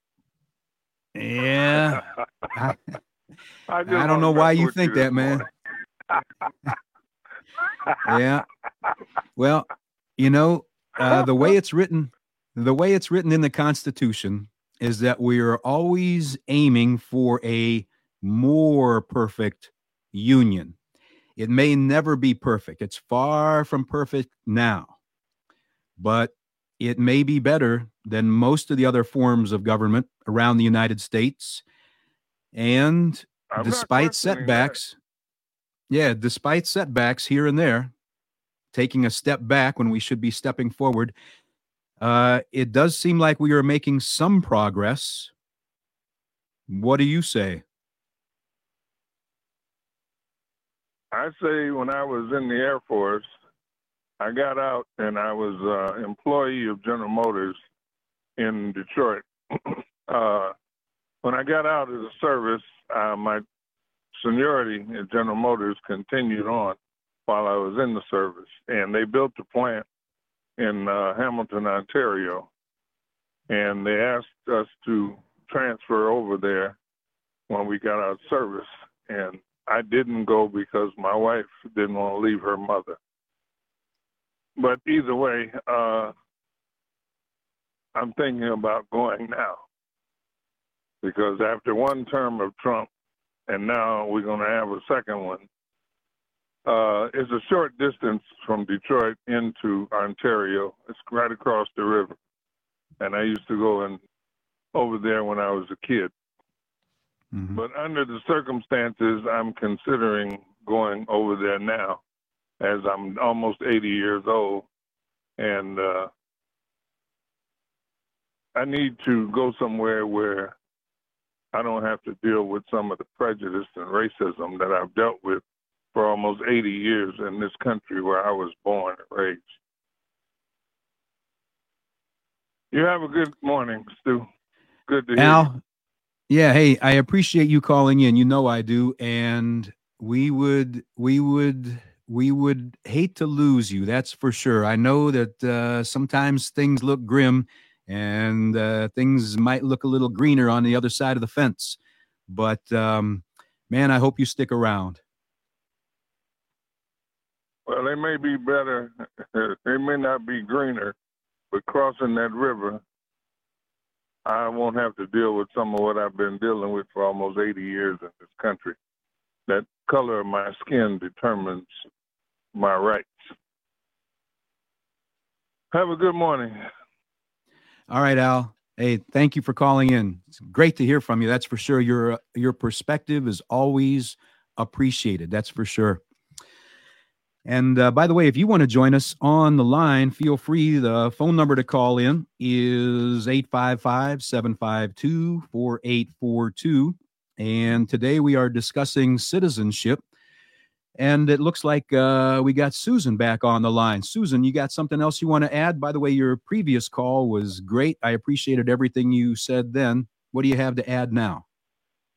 Yeah. I, I, just I don't know wanna why mess you with think this that, man. morning. Yeah. Well, you know, uh, the way it's written, the way it's written in the Constitution is that we are always aiming for a more perfect union. It may never be perfect. It's far from perfect now, but it may be better than most of the other forms of government around the United States. And I'm not despite questioning setbacks, yeah, despite setbacks here and there, taking a step back when we should be stepping forward, uh, it does seem like we are making some progress. What do you say? I say when I was in the Air Force, I got out and I was uh, employee of General Motors in Detroit. uh, when I got out of the service, uh, my seniority at General Motors continued on while I was in the service, and they built a plant in uh, Hamilton, Ontario, and they asked us to transfer over there when we got out of service, and I didn't go because my wife didn't want to leave her mother. But either way, uh, I'm thinking about going now because after one term of Trump, and now we're going to have a second one, uh, it's a short distance from Detroit into Ontario. It's right across the river. And I used to go in over there when I was a kid. Mm-hmm. But under the circumstances, I'm considering going over there now, as I'm almost eighty years old, and uh, I need to go somewhere where I don't have to deal with some of the prejudice and racism that I've dealt with for almost eighty years in this country where I was born and raised. You have a good morning, Stu. Good to hear Al, you. yeah, hey, I appreciate you calling in. You know I do, and we would, we would, we would hate to lose you. That's for sure. I know that uh, sometimes things look grim, and uh, things might look a little greener on the other side of the fence. But um, man, I hope you stick around. Well, they may be better. They may not be greener, but crossing that river, I won't have to deal with some of what I've been dealing with for almost eighty years in this country. That color of my skin determines my rights. Have a good morning. All right, Al. Hey, thank you for calling in. It's great to hear from you. That's for sure. Your your perspective is always appreciated. That's for sure. And uh, by the way, if you want to join us on the line, feel free. The phone number to call in is eight five five, seven five two, four eight four two. And today we are discussing citizenship. And it looks like uh, we got Susan back on the line. Susan, you got something else you want to add? By the way, your previous call was great. I appreciated everything you said then. What do you have to add now?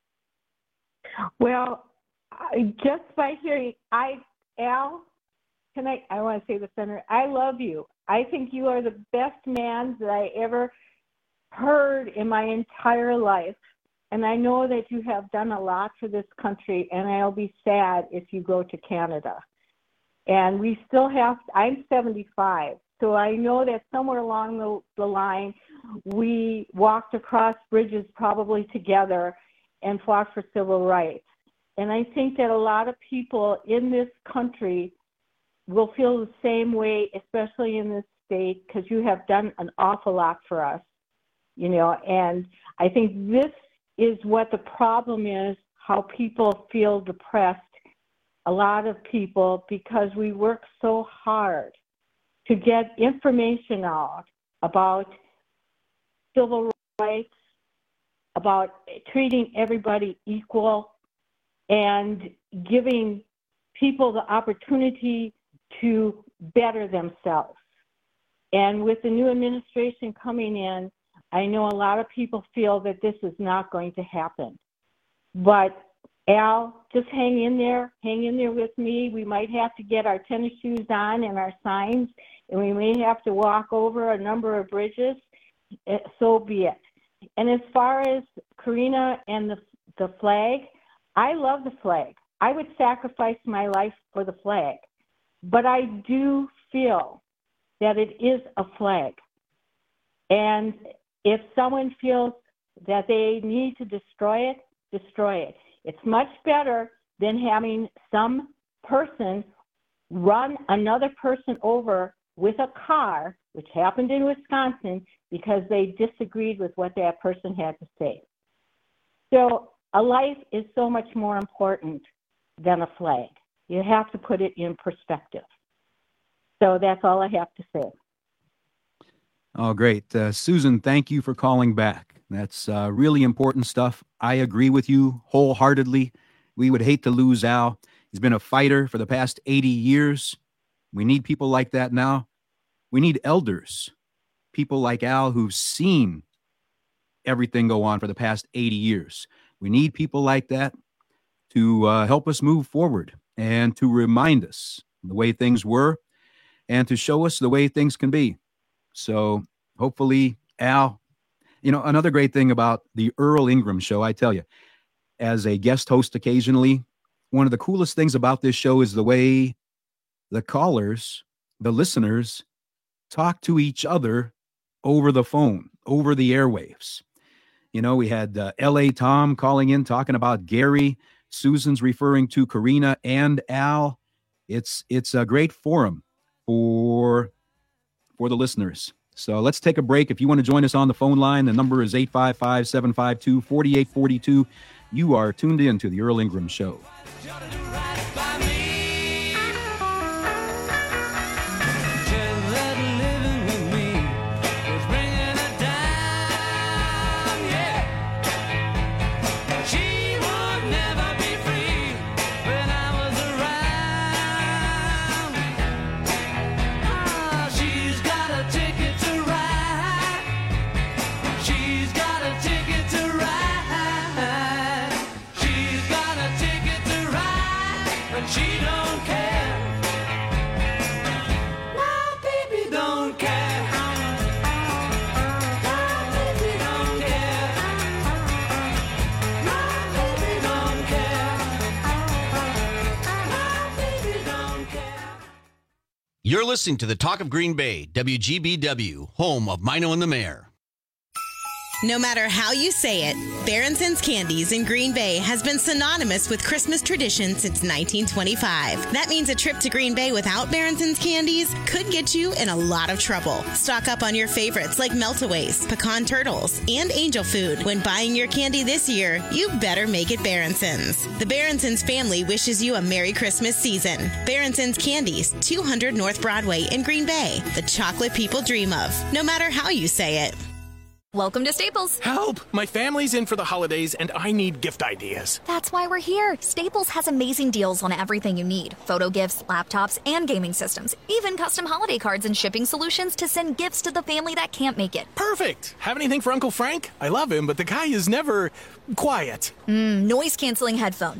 Well, I, just by hearing, I, Al, can I, I want to say to the Senator, I love you. I think you are the best man that I ever heard in my entire life. And I know that you have done a lot for this country, and I'll be sad if you go to Canada. And we still have, I'm seventy-five, so I know that somewhere along the, the line, we walked across bridges probably together and fought for civil rights. And I think that a lot of people in this country will feel the same way, especially in this state, because you have done an awful lot for us, you know. And I think this is what the problem is, how people feel depressed, a lot of people, because we work so hard to get information out about civil rights, about treating everybody equal, and giving people the opportunity to better themselves. And with the new administration coming in, I know a lot of people feel that this is not going to happen. But Al, just hang in there, hang in there with me. We might have to get our tennis shoes on and our signs, and we may have to walk over a number of bridges. So be it. And as far as Karina and the, the flag, I love the flag. I would sacrifice my life for the flag. But I do feel that it is a flag. And if someone feels that they need to destroy it, destroy it. It's much better than having some person run another person over with a car, which happened in Wisconsin, because they disagreed with what that person had to say. So a life is so much more important than a flag. You have to put it in perspective. So that's all I have to say. Oh, great. Uh, Susan, thank you for calling back. That's uh, really important stuff. I agree with you wholeheartedly. We would hate to lose Al. He's been a fighter for the past eighty years. We need people like that now. We need elders, people like Al who've seen everything go on for the past eighty years. We need people like that to uh, help us move forward and to remind us the way things were and to show us the way things can be. So hopefully, Al, you know, another great thing about the Earl Ingram Show, I tell you, as a guest host occasionally, one of the coolest things about this show is the way the callers, the listeners, talk to each other over the phone, over the airwaves. You know, we had uh, L A Tom calling in, talking about Gary. Susan's referring to Karina and Al. It's it's a great forum for, for the listeners. So let's take a break. If you want to join us on the phone line, the number is eight five five, seven five two, four eight four two. You are tuned in to the Earl Ingram Show. You're listening to the Talk of Green Bay, W G B W, home of Mino and the Mayor. No matter how you say it, Berenson's Candies in Green Bay has been synonymous with Christmas tradition since nineteen twenty-five. That means a trip to Green Bay without Berenson's Candies could get you in a lot of trouble. Stock up on your favorites like Meltaways, Pecan Turtles, and Angel Food. When buying your candy this year, you better make it Berenson's. The Berenson's family wishes you a Merry Christmas season. Berenson's Candies, two hundred North Broadway in Green Bay. The chocolate people dream of, no matter how you say it. Welcome to Staples. Help! My family's in for the holidays and I need gift ideas. That's why we're here. Staples has amazing deals on everything you need. Photo gifts, laptops, and gaming systems. Even custom holiday cards and shipping solutions to send gifts to the family that can't make it. Perfect! Have anything for Uncle Frank? I love him, but the guy is never quiet. Mm, noise-canceling headphones.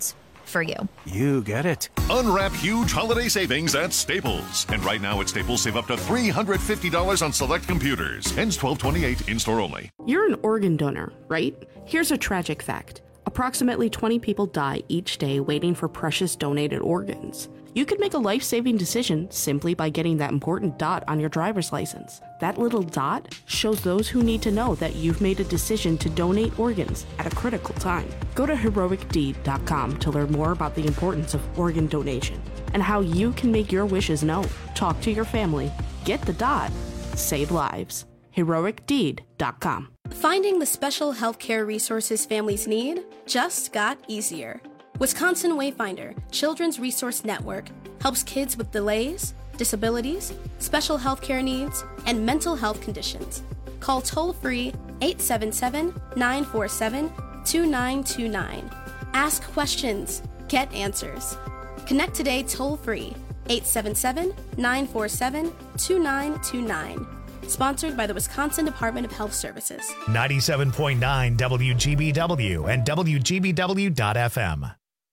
for you. You get it. Unwrap huge holiday savings at Staples. And right now at Staples, save up to three hundred fifty dollars on select computers. Ends twelve twenty-eight, in-store only. You're an organ donor, right? Here's a tragic fact. Approximately twenty people die each day waiting for precious donated organs. You could make a life-saving decision simply by getting that important dot on your driver's license. That little dot shows those who need to know that you've made a decision to donate organs at a critical time. Go to heroic deed dot com to learn more about the importance of organ donation and how you can make your wishes known. Talk to your family. Get the dot. Save lives. heroic deed dot com. Finding the special healthcare resources families need just got easier. Wisconsin Wayfinder Children's Resource Network helps kids with delays, disabilities, special healthcare needs, and mental health conditions. Call toll-free eight seven seven, nine four seven, two nine two nine. Ask questions. Get answers. Connect today toll-free eight seven seven, nine four seven, two nine two nine. Sponsored by the Wisconsin Department of Health Services. ninety-seven point nine W G B W and W G B W dot F M.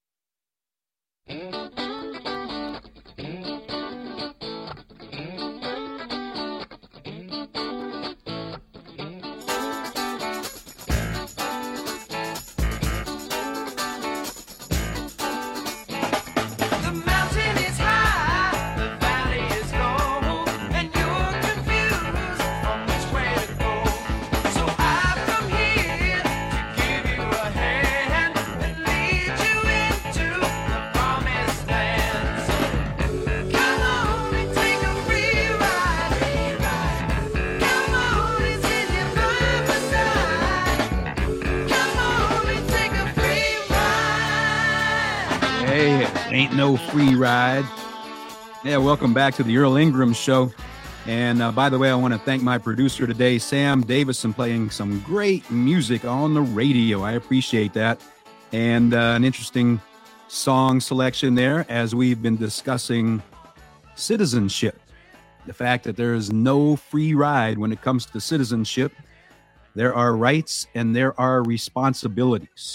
Ain't no free ride. Yeah, welcome back to the Earl Ingram Show. And uh, by the way, I want to thank my producer today, Sam Davison, playing some great music on the radio. I appreciate that. And uh, an interesting song selection there as we've been discussing citizenship. The fact that there is no free ride when it comes to citizenship. There are rights and there are responsibilities.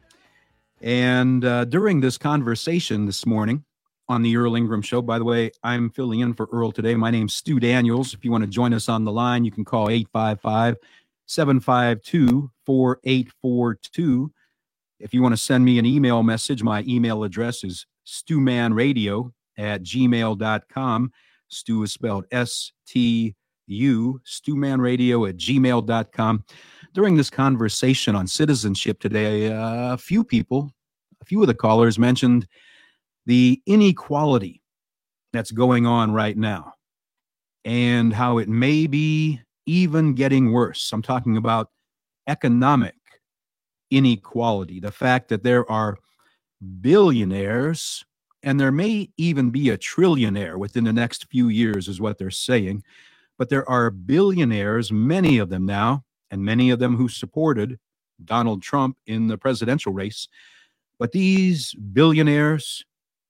And uh, during this conversation this morning on the Earl Ingram Show, by the way, I'm filling in for Earl today. My name's Stu Daniels. If you want to join us on the line, you can call eight five five, seven five two, four eight four two. If you want to send me an email message, my email address is stewmanradio at gmail dot com. Stu is spelled S T U, stewmanradio at gmail dot com. During this conversation on citizenship today, uh, a few people, a few of the callers mentioned the inequality that's going on right now and how it may be even getting worse. I'm talking about economic inequality, the fact that there are billionaires and there may even be a trillionaire within the next few years is what they're saying. But there are billionaires, many of them now, and many of them who supported Donald Trump in the presidential race. But these billionaires,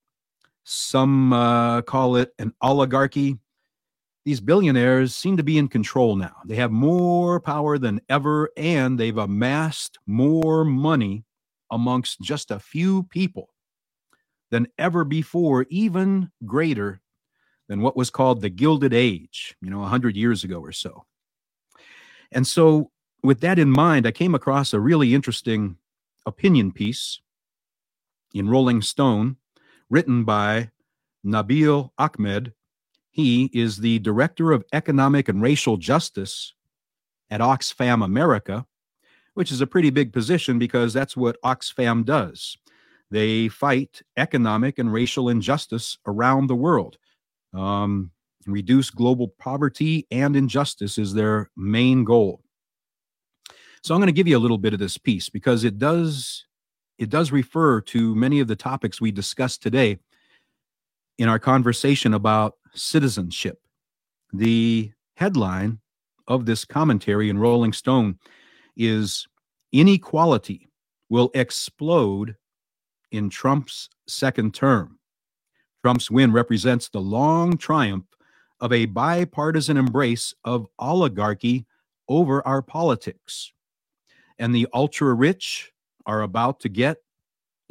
some uh, call it an oligarchy. These billionaires seem to be in control now. They have more power than ever, and they've amassed more money amongst just a few people than ever before, even greater than what was called the Gilded Age, you know, one hundred years ago or so. And so with that in mind, I came across a really interesting opinion piece in Rolling Stone written by Nabil Ahmed. He is the Director of Economic and Racial Justice at Oxfam America, which is a pretty big position because that's what Oxfam does. They fight economic and racial injustice around the world. Um, reduce global poverty and injustice is their main goal. So I'm going to give you a little bit of this piece because it does it does refer to many of the topics we discussed today in our conversation about citizenship. The headline of this commentary in Rolling Stone is "Inequality Will Explode in Trump's Second Term." Trump's win represents the long triumph of a bipartisan embrace of oligarchy over our politics. And the ultra-rich are about to get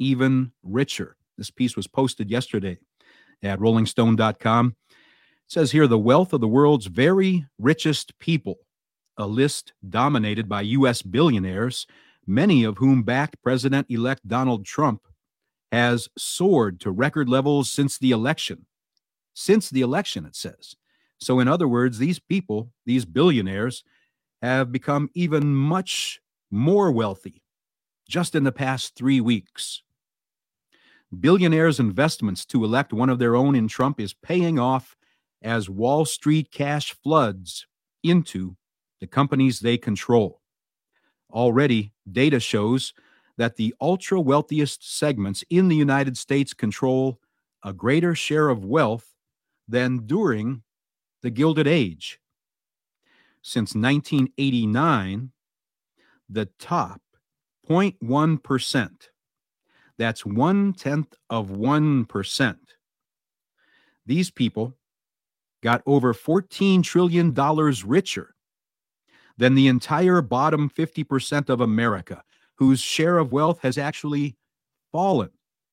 even richer. This piece was posted yesterday at rolling stone dot com. It says here, the wealth of the world's very richest people, a list dominated by U S billionaires, many of whom backed President-elect Donald Trump, has soared to record levels since the election. Since the election, it says. So in other words, these people, these billionaires, have become even much more wealthy just in the past three weeks. Billionaires' investments to elect one of their own in Trump is paying off as Wall Street cash floods into the companies they control. Already, data shows that the ultra wealthiest segments in the United States control a greater share of wealth than during the Gilded Age. Since nineteen eighty-nine, the top zero point one percent, that's one-tenth of one percent, these people got over fourteen trillion dollars richer than the entire bottom fifty percent of America, whose share of wealth has actually fallen.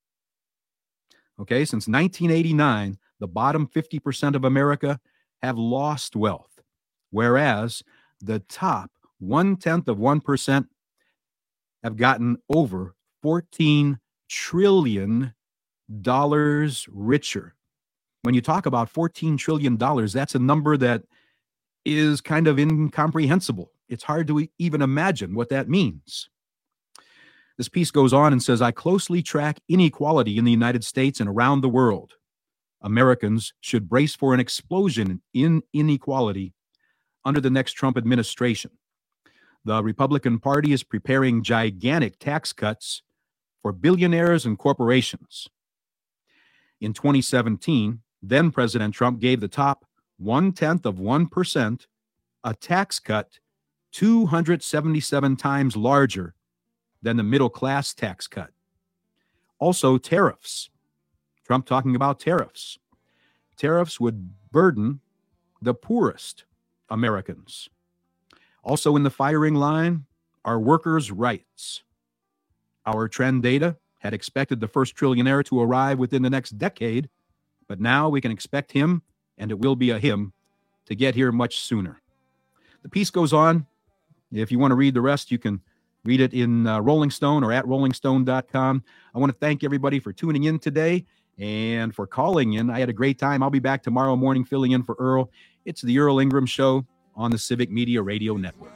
Okay, since nineteen eighty-nine, the bottom fifty percent of America have lost wealth, whereas the top one-tenth of one percent have gotten over fourteen trillion dollars richer. When you talk about fourteen trillion dollars, that's a number that is kind of incomprehensible. It's hard to even imagine what that means. This piece goes on and says, I closely track inequality in the United States and around the world. Americans should brace for an explosion in inequality under the next Trump administration. The Republican Party is preparing gigantic tax cuts for billionaires and corporations. In twenty seventeen, then President Trump gave the top one-tenth of one percent a tax cut two hundred seventy-seven times larger than the middle-class tax cut. Also, tariffs. Trump talking about tariffs. Tariffs would burden the poorest Americans. Also in the firing line are workers' rights. Our trend data had expected the first trillionaire to arrive within the next decade, but now we can expect him, and it will be a him, to get here much sooner. The piece goes on. If you want to read the rest, you can read it in uh, Rolling Stone or at rolling stone dot com. I want to thank everybody for tuning in today and for calling in. I had a great time. I'll be back tomorrow morning filling in for Earl. It's the Earl Ingram Show on the Civic Media Radio Network.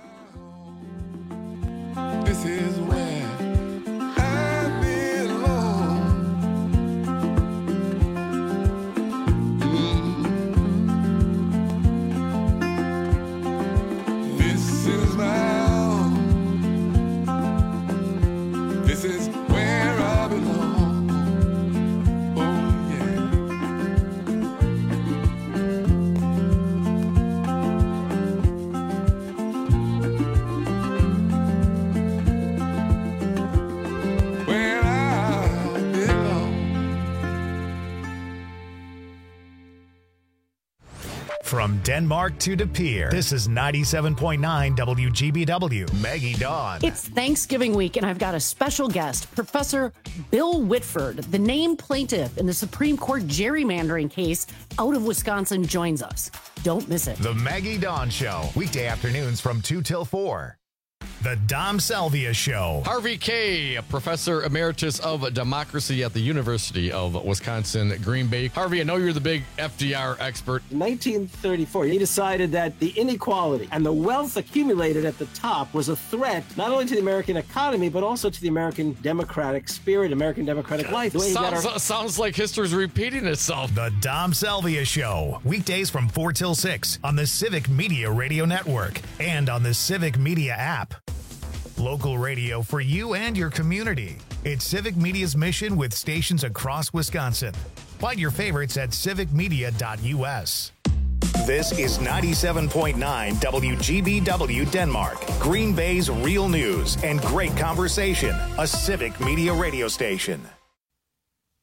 This is where I belong. Mm. This is my home. This is where I belong. From Denmark to De Pere, this is ninety-seven point nine W G B W. Maggie Dawn. It's Thanksgiving week, and I've got a special guest, Professor Bill Whitford, the named plaintiff in the Supreme Court gerrymandering case out of Wisconsin, joins us. Don't miss it. The Maggie Dawn Show, weekday afternoons from two till four. The Dom Salvia Show. Harvey Kaye, Professor Emeritus of Democracy at the University of Wisconsin, Green Bay. Harvey, I know you're the big F D R expert. In nineteen thirty-four, he decided that the inequality and the wealth accumulated at the top was a threat not only to the American economy, but also to the American democratic spirit, American democratic life. The way he got Sounds, our- sounds like history's repeating itself. The Dom Salvia Show, weekdays from four till six on the Civic Media Radio Network and on the Civic Media app. Local radio for you and your community. It's Civic Media's mission with stations across Wisconsin. Find your favorites at civic media dot U S. This is ninety-seven point nine W G B W Denmark, Green Bay's real news and great conversation, a Civic Media radio station.